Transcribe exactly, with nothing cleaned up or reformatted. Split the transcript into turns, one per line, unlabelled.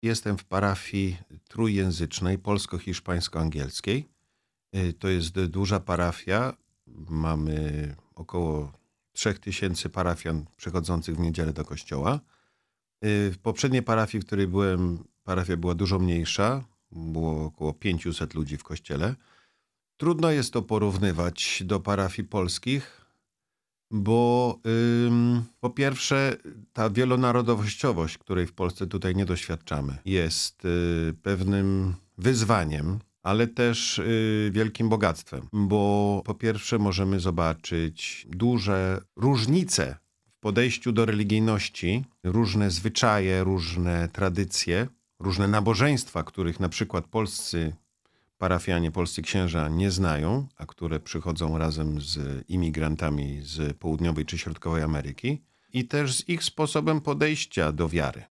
Jestem w parafii trójjęzycznej, polsko-hiszpańsko-angielskiej. Y, To jest y, duża parafia. Mamy około trzech tysięcy parafian przychodzących w niedzielę do kościoła. Y, W poprzedniej parafii, w której byłem, parafia była dużo mniejsza. Było około pięciuset ludzi w kościele. Trudno jest to porównywać do parafii polskich, bo ym, po pierwsze ta wielonarodowościowość, której w Polsce tutaj nie doświadczamy, jest y, pewnym wyzwaniem, ale też y, wielkim bogactwem, bo po pierwsze możemy zobaczyć duże różnice w podejściu do religijności, różne zwyczaje, różne tradycje, różne nabożeństwa, których na przykład polscy parafianie, polscy księża nie znają, a które przychodzą razem z imigrantami z południowej czy środkowej Ameryki, i też z ich sposobem podejścia do wiary.